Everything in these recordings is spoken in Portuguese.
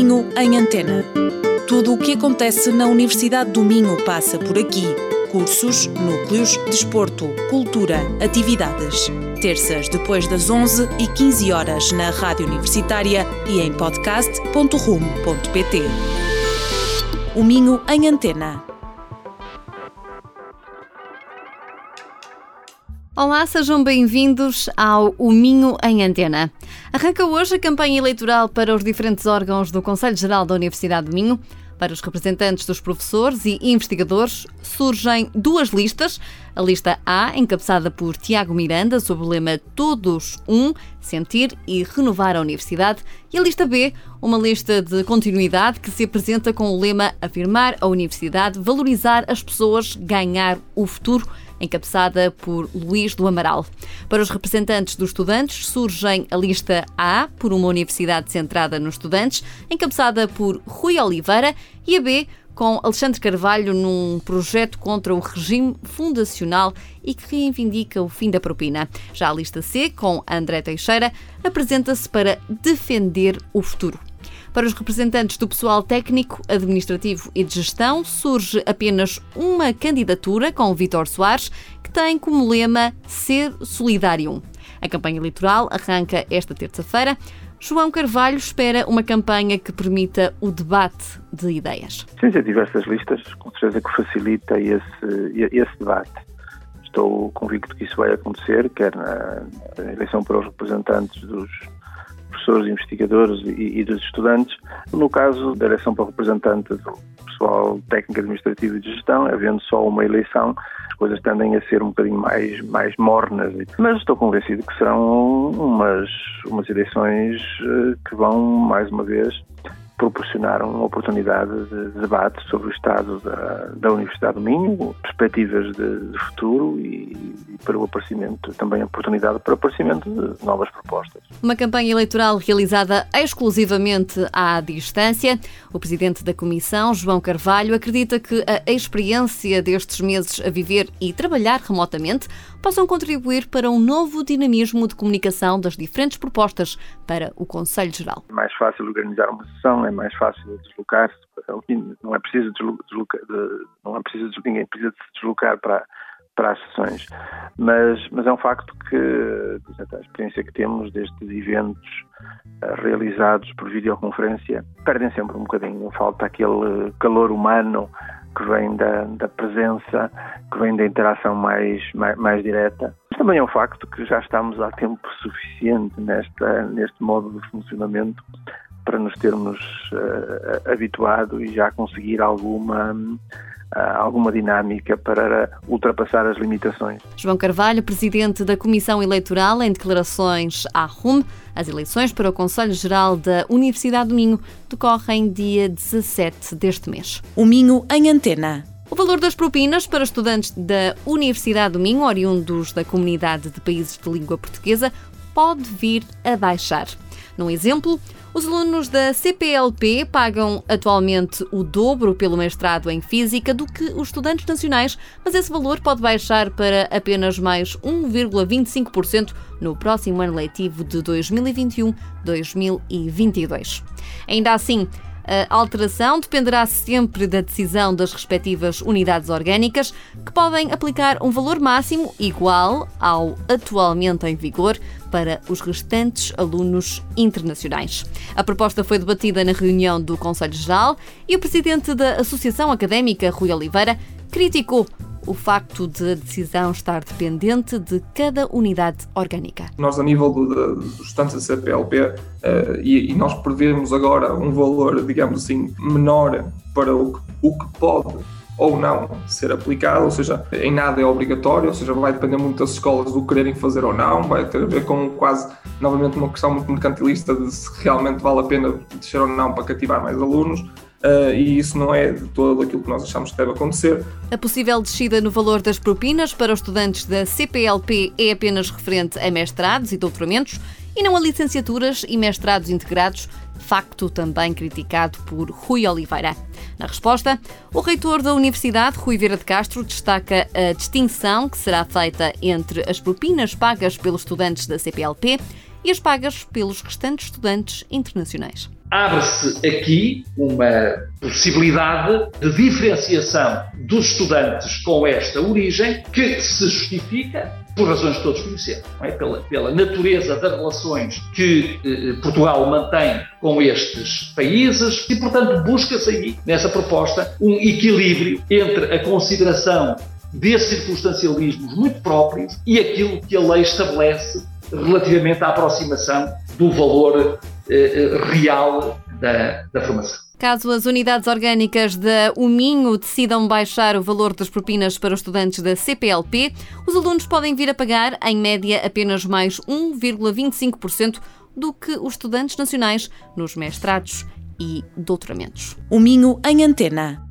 Minho em Antena. Tudo o que acontece na Universidade do Minho passa por aqui. Cursos, núcleos, desporto, cultura, atividades. Terças depois das 11h15 na Rádio Universitária e em podcast.rum.pt. O Minho em Antena. Olá, sejam bem-vindos ao O Minho em Antena. Arranca hoje a campanha eleitoral para os diferentes órgãos do Conselho Geral da Universidade do Minho. Para os representantes dos professores e investigadores, surgem duas listas. A lista A, encabeçada por Tiago Miranda, sob o lema Todos Um, Sentir e Renovar a Universidade. E a lista B, uma lista de continuidade que se apresenta com o lema Afirmar a Universidade, Valorizar as Pessoas, Ganhar o Futuro, encabeçada por Luís do Amaral. Para os representantes dos estudantes, surgem a lista A, por uma universidade centrada nos estudantes, encabeçada por Rui Oliveira, e a B, com Alexandre Carvalho, num projeto contra o regime fundacional e que reivindica o fim da propina. Já a lista C, com André Teixeira, apresenta-se para defender o futuro. Para os representantes do pessoal técnico, administrativo e de gestão, surge apenas uma candidatura com Vítor Soares, que tem como lema Ser Solidário. A campanha eleitoral arranca esta terça-feira. João Carvalho espera uma campanha que permita o debate de ideias. Sim, há diversas listas, com certeza que facilita esse debate. Estou convicto que isso vai acontecer, quer na eleição para os representantes dos professores, investigadores e dos estudantes. No caso da eleição para o representante do pessoal técnico, administrativo e de gestão, havendo só uma eleição, as coisas tendem a ser um bocadinho mais mornas. Mas estou convencido que serão umas eleições que vão, mais uma vez, proporcionar uma oportunidade de debate sobre o estado da Universidade do Minho, perspectivas de futuro e para o aparecimento, também oportunidade para o aparecimento de novas propostas. Uma campanha eleitoral realizada exclusivamente à distância. O presidente da Comissão, João Carvalho, acredita que a experiência destes meses a viver e trabalhar remotamente possam contribuir para um novo dinamismo de comunicação das diferentes propostas para o Conselho Geral. É mais fácil organizar uma sessão, é mais fácil deslocar-se, não é preciso ninguém precisa de se deslocar para as sessões, mas é um facto que a experiência que temos destes eventos realizados por videoconferência perdem sempre um bocadinho, falta aquele calor humano que vem da presença, que vem da interação mais direta. Mas também é um facto que já estamos há tempo suficiente neste modo de funcionamento para nos termos habituado e já conseguir alguma dinâmica para ultrapassar as limitações. João Carvalho, presidente da Comissão Eleitoral, em declarações à RUM, as eleições para o Conselho Geral da Universidade do Minho decorrem dia 17 deste mês. O Minho em Antena. O valor das propinas para estudantes da Universidade do Minho, oriundos da comunidade de países de língua portuguesa, pode vir a baixar. Num exemplo, os alunos da CPLP pagam atualmente o dobro pelo mestrado em Física do que os estudantes nacionais, mas esse valor pode baixar para apenas mais 1,25% no próximo ano letivo de 2021-2022. Ainda assim, a alteração dependerá sempre da decisão das respectivas unidades orgânicas, que podem aplicar um valor máximo igual ao atualmente em vigor para os restantes alunos internacionais. A proposta foi debatida na reunião do Conselho Geral e o presidente da Associação Académica, Rui Oliveira, criticou o facto de a decisão estar dependente de cada unidade orgânica. Nós, a nível dos estudantes da CPLP, e nós prevemos agora um valor, digamos assim, menor para o que pode ou não ser aplicado, ou seja, em nada é obrigatório, ou seja, vai depender muito das escolas do quererem fazer ou não, vai ter a ver com quase, novamente, uma questão muito mercantilista de se realmente vale a pena descer ou não para cativar mais alunos. E isso não é de todo aquilo que nós achamos que deve acontecer. A possível descida no valor das propinas para os estudantes da CPLP é apenas referente a mestrados e doutoramentos e não a licenciaturas e mestrados integrados, facto também criticado por Rui Oliveira. Na resposta, o reitor da Universidade, Rui Vieira de Castro, destaca a distinção que será feita entre as propinas pagas pelos estudantes da CPLP e as pagas pelos restantes estudantes internacionais. abre-se aqui uma possibilidade de diferenciação dos estudantes com esta origem que se justifica por razões que todos conhecemos, não é? Pela natureza das relações que Portugal mantém com estes países e, portanto, busca-se aí, nessa proposta, um equilíbrio entre a consideração desses circunstancialismos muito próprios e aquilo que a lei estabelece relativamente à aproximação do valor real da formação. Caso as unidades orgânicas da Minho decidam baixar o valor das propinas para os estudantes da CPLP, os alunos podem vir a pagar, em média, apenas mais 1,25% do que os estudantes nacionais nos mestrados e doutoramentos. Minho em Antena.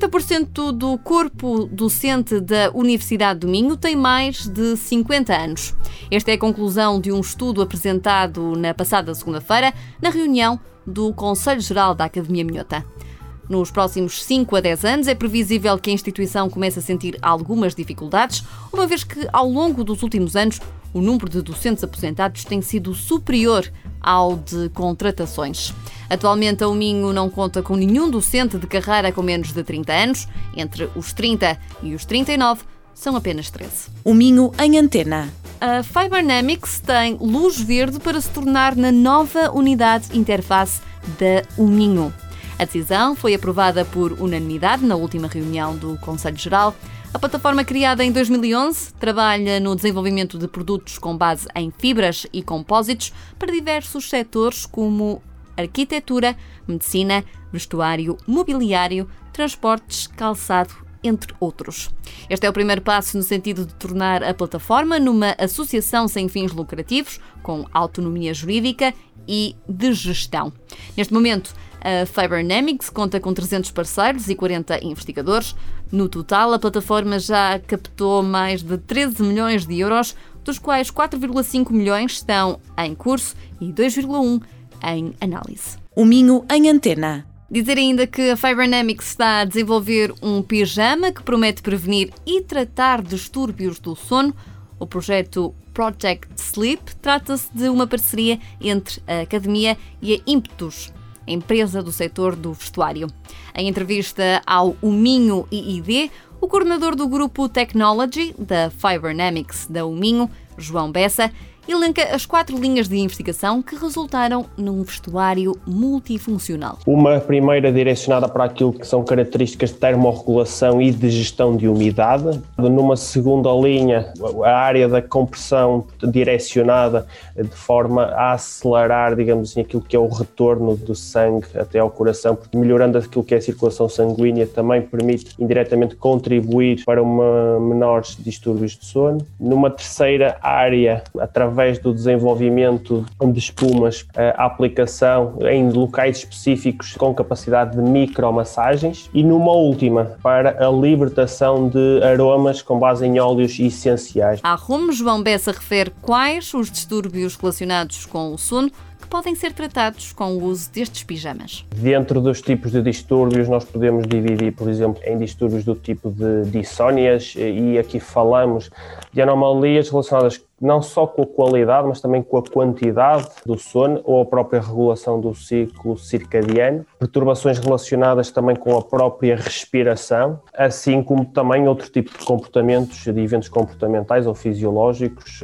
70% do corpo docente da Universidade do Minho tem mais de 50 anos. Esta é a conclusão de um estudo apresentado na passada segunda-feira, na reunião do Conselho Geral da Academia Minhota. Nos próximos 5 a 10 anos é previsível que a instituição comece a sentir algumas dificuldades, uma vez que, ao longo dos últimos anos, o número de docentes aposentados tem sido superior ao de contratações. Atualmente, a Minho não conta com nenhum docente de carreira com menos de 30 anos. Entre os 30 e os 39, são apenas 13. Minho em Antena. A Fibernamics tem luz verde para se tornar na nova unidade interface da Minho. A decisão foi aprovada por unanimidade na última reunião do Conselho Geral. A plataforma, criada em 2011, trabalha no desenvolvimento de produtos com base em fibras e compósitos para diversos setores como arquitetura, medicina, vestuário, mobiliário, transportes, calçado, entre outros. Este é o primeiro passo no sentido de tornar a plataforma numa associação sem fins lucrativos, com autonomia jurídica e de gestão. Neste momento, a Fibernamics conta com 300 parceiros e 40 investigadores. No total, a plataforma já captou mais de 13 milhões de euros, dos quais 4,5 milhões estão em curso e 2,1 em análise. Minho em Antena. Dizer ainda que a Fibernamics está a desenvolver um pijama que promete prevenir e tratar distúrbios do sono. O projeto Project Sleep trata-se de uma parceria entre a Academia e a Impetus, a empresa do setor do vestuário. Em entrevista ao Minho IID, o coordenador do grupo Technology da Fibernamics da Minho, João Bessa, elenca as 4 linhas de investigação que resultaram num vestuário multifuncional. Uma primeira direcionada para aquilo que são características de termorregulação e de gestão de umidade. Numa segunda linha, a área da compressão direcionada de forma a acelerar, digamos assim, aquilo que é o retorno do sangue até ao coração, porque melhorando aquilo que é a circulação sanguínea também permite indiretamente contribuir para menores distúrbios de sono. Numa terceira área, através do desenvolvimento de espumas, a aplicação em locais específicos com capacidade de micromassagens, e numa última, para a libertação de aromas com base em óleos essenciais. À RUM, João Bessa refere quais os distúrbios relacionados com o sono que podem ser tratados com o uso destes pijamas. Dentro dos tipos de distúrbios, nós podemos dividir, por exemplo, em distúrbios do tipo de dissónias, e aqui falamos de anomalias relacionadas não só com a qualidade, mas também com a quantidade do sono ou a própria regulação do ciclo circadiano, perturbações relacionadas também com a própria respiração, assim como também outro tipo de comportamentos, de eventos comportamentais ou fisiológicos,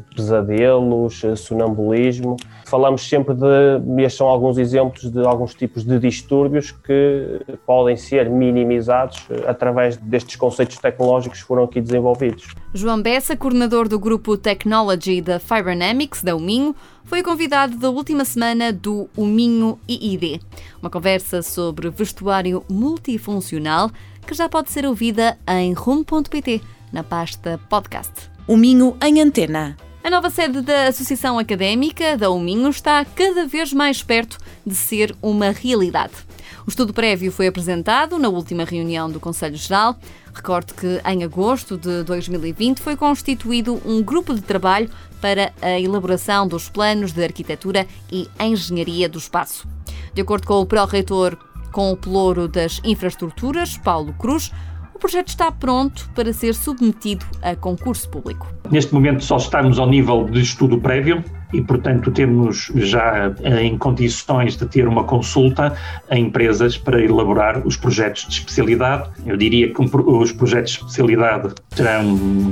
pesadelos, sonambulismo. Falamos sempre estes são alguns exemplos de alguns tipos de distúrbios que podem ser minimizados através destes conceitos tecnológicos que foram aqui desenvolvidos. João Bessa, coordenador do grupo Technology da Fibernamics, da Minho, foi convidado da última semana do Minho IID. Uma conversa sobre vestuário multifuncional que já pode ser ouvida em rum.pt, na pasta podcast. Minho em Antena. A nova sede da Associação Académica da Minho está cada vez mais perto de ser uma realidade. O estudo prévio foi apresentado na última reunião do Conselho Geral. Recorde que em agosto de 2020 foi constituído um grupo de trabalho para a elaboração dos planos de arquitetura e engenharia do espaço. De acordo com o pró-reitor com o pelouro das infraestruturas, Paulo Cruz, o projeto está pronto para ser submetido a concurso público. Neste momento só estamos ao nível de estudo prévio, e, portanto, temos já em condições de ter uma consulta a empresas para elaborar os projetos de especialidade. Eu diria que os projetos de especialidade terão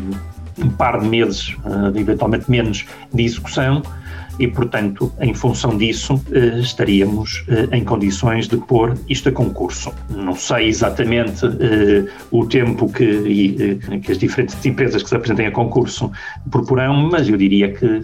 um par de meses, eventualmente menos, de execução e, portanto, em função disso, estaríamos em condições de pôr isto a concurso. Não sei exatamente o tempo que as diferentes empresas que se apresentem a concurso proporão, mas eu diria que,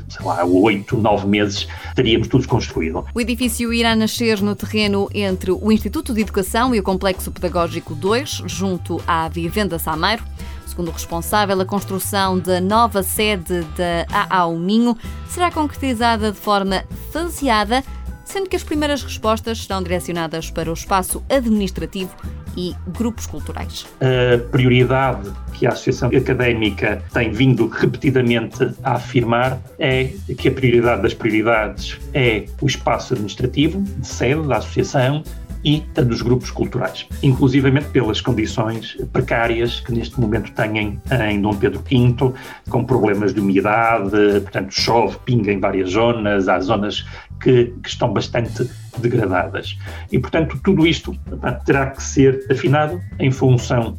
8, 9 meses teríamos tudo construído. O edifício irá nascer no terreno entre o Instituto de Educação e o Complexo Pedagógico 2, junto à Vivenda Sameiro. Segundo o responsável, a construção da nova sede da AAU Minho será concretizada de forma faseada, sendo que as primeiras respostas serão direcionadas para o espaço administrativo e grupos culturais. A prioridade que a Associação Académica tem vindo repetidamente a afirmar é que a prioridade das prioridades é o espaço administrativo, de sede da Associação, e a dos grupos culturais, inclusivamente pelas condições precárias que neste momento têm em Dom Pedro V, com problemas de umidade, portanto chove, pinga em várias zonas, há zonas que estão bastante degradadas. E, portanto, tudo isto terá que ser afinado em função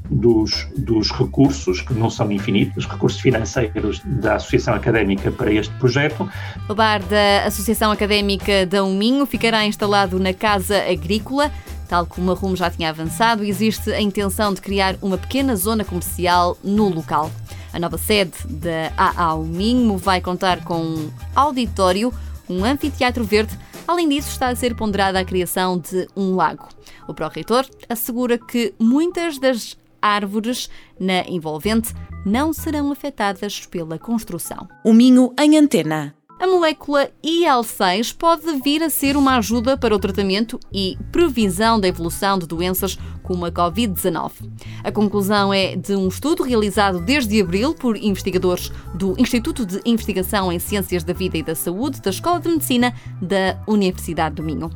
dos recursos, que não são infinitos, os recursos financeiros da Associação Académica para este projeto. O bar da Associação Académica de Minho ficará instalado na Casa Agrícola. Tal como a RUM já tinha avançado, existe a intenção de criar uma pequena zona comercial no local. A nova sede da AAU Minho vai contar com um auditório, um anfiteatro verde. Além disso, está a ser ponderada a criação de um lago. O pró-reitor assegura que muitas das árvores na envolvente não serão afetadas pela construção. O Minho em Antena. A molécula IL-6 pode vir a ser uma ajuda para o tratamento e previsão da evolução de doenças como a Covid-19. A conclusão é de um estudo realizado desde abril por investigadores do Instituto de Investigação em Ciências da Vida e da Saúde da Escola de Medicina da Universidade do Minho.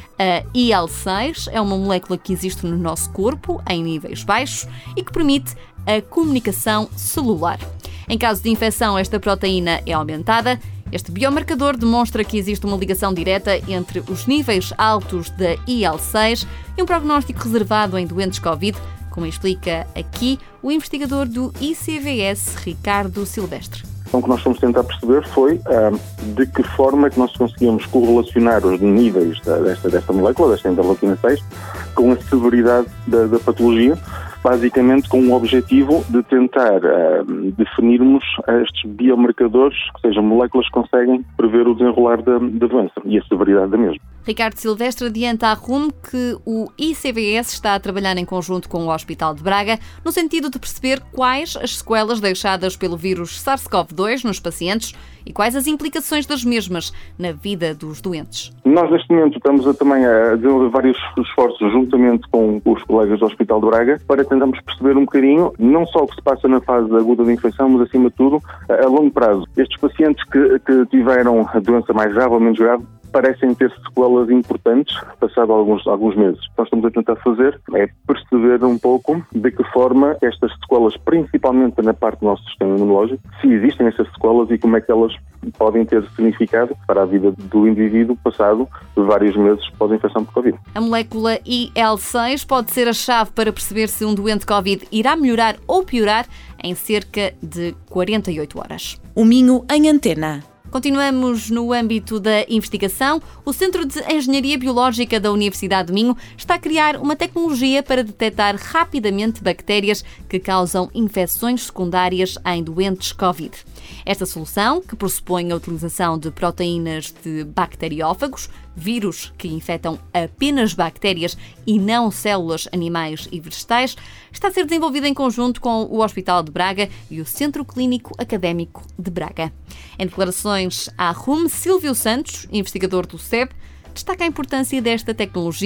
A IL-6 é uma molécula que existe no nosso corpo em níveis baixos e que permite a comunicação celular. Em caso de infecção, esta proteína é aumentada. Este biomarcador demonstra que existe uma ligação direta entre os níveis altos da IL-6 e um prognóstico reservado em doentes Covid, como explica aqui o investigador do ICVS, Ricardo Silvestre. Então, o que nós estamos a tentar perceber foi de que forma é que nós conseguimos correlacionar os níveis desta molécula, desta interleucina 6, com a severidade da patologia, basicamente com o objetivo de tentar definirmos estes biomarcadores, ou seja, moléculas que conseguem prever o desenrolar da doença e a severidade da mesma. Ricardo Silvestre adianta à RUM que o ICVS está a trabalhar em conjunto com o Hospital de Braga no sentido de perceber quais as sequelas deixadas pelo vírus SARS-CoV-2 nos pacientes e quais as implicações das mesmas na vida dos doentes. Nós, neste momento, estamos também a desenvolver vários esforços juntamente com os colegas do Hospital de Braga para tentarmos perceber um bocadinho, não só o que se passa na fase aguda da infecção, mas, acima de tudo, a longo prazo. Estes pacientes que tiveram a doença mais grave ou menos grave parecem ter sequelas importantes passado alguns meses. Nós estamos a tentar fazer é perceber um pouco de que forma estas sequelas, principalmente na parte do nosso sistema imunológico, se existem essas sequelas e como é que elas podem ter significado para a vida do indivíduo passado vários meses após a infecção por Covid. A molécula IL-6 pode ser a chave para perceber se um doente Covid irá melhorar ou piorar em cerca de 48 horas. O Minho em Antena. Continuamos no âmbito da investigação. O Centro de Engenharia Biológica da Universidade de Minho está a criar uma tecnologia para detectar rapidamente bactérias que causam infecções secundárias em doentes Covid. Esta solução, que pressupõe a utilização de proteínas de bacteriófagos, vírus que infectam apenas bactérias e não células animais e vegetais, está a ser desenvolvida em conjunto com o Hospital de Braga e o Centro Clínico Académico de Braga. Em declarações à RUM, Silvio Santos, investigador do SEB, destaca a importância desta tecnologia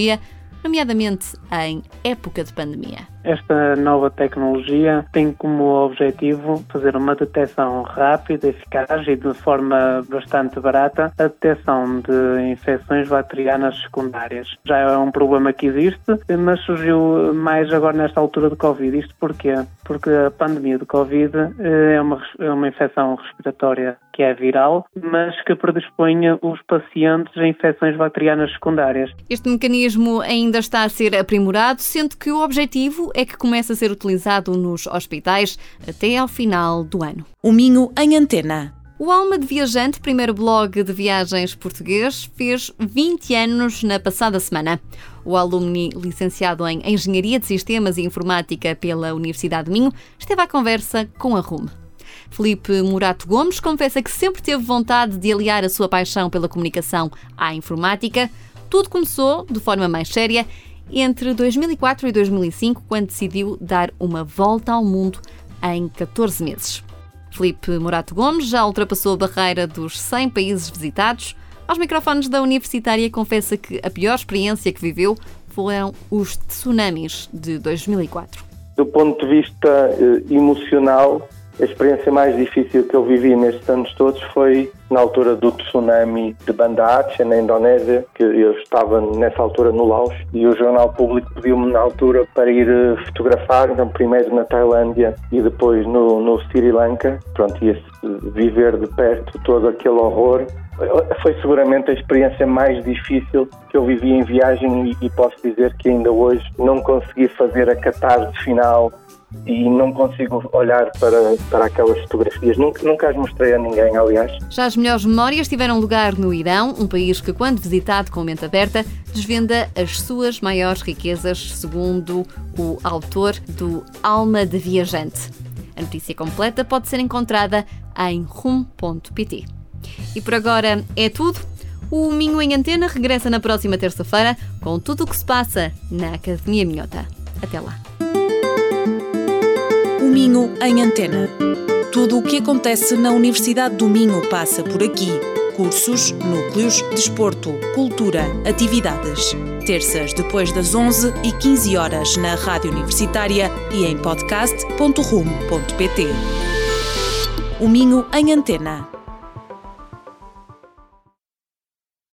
nomeadamente em época de pandemia. Esta nova tecnologia tem como objetivo fazer uma detecção rápida, eficaz e de forma bastante barata a detecção de infecções bacterianas secundárias. Já é um problema que existe, mas surgiu mais agora nesta altura de Covid. Isto porquê? Porque a pandemia de Covid é uma infecção respiratória que é viral, mas que predispõe os pacientes a infecções bacterianas secundárias. Este mecanismo ainda está a ser aprimorado, sendo que o objetivo é que comece a ser utilizado nos hospitais até ao final do ano. O Minho em Antena. O Alma de Viajante, primeiro blog de viagens português, fez 20 anos na passada semana. O alumni licenciado em Engenharia de Sistemas e Informática pela Universidade de Minho esteve à conversa com a RUM. Filipe Morato Gomes confessa que sempre teve vontade de aliar a sua paixão pela comunicação à informática. Tudo começou, de forma mais séria, entre 2004 e 2005, quando decidiu dar uma volta ao mundo em 14 meses. Filipe Morato Gomes já ultrapassou a barreira dos 100 países visitados. Aos microfones da Universitária, confessa que a pior experiência que viveu foram os tsunamis de 2004. Do ponto de vista emocional, a experiência mais difícil que eu vivi nestes anos todos foi na altura do tsunami de Banda Aceh, na Indonésia, que eu estava nessa altura no Laos e o Jornal Público pediu-me na altura para ir fotografar, então primeiro na Tailândia e depois no Sri Lanka. Pronto, ia viver de perto todo aquele horror. Foi seguramente a experiência mais difícil que eu vivi em viagem e posso dizer que ainda hoje não consegui fazer a catarse final e não consigo olhar para aquelas fotografias. Nunca as mostrei a ninguém, aliás. Já as melhores memórias tiveram lugar no Irão, um país que, quando visitado com mente aberta, desvenda as suas maiores riquezas, segundo o autor do Alma de Viajante. A notícia completa pode ser encontrada em rum.pt. E por agora é tudo. O Minho em Antena regressa na próxima terça-feira com tudo o que se passa na Academia Minhota. Até lá. O Minho em Antena. Tudo o que acontece na Universidade do Minho passa por aqui. Cursos, núcleos, desporto, cultura, atividades. Terças depois das 11 e 15 horas na Rádio Universitária e em podcast.rum.pt. O Minho em Antena.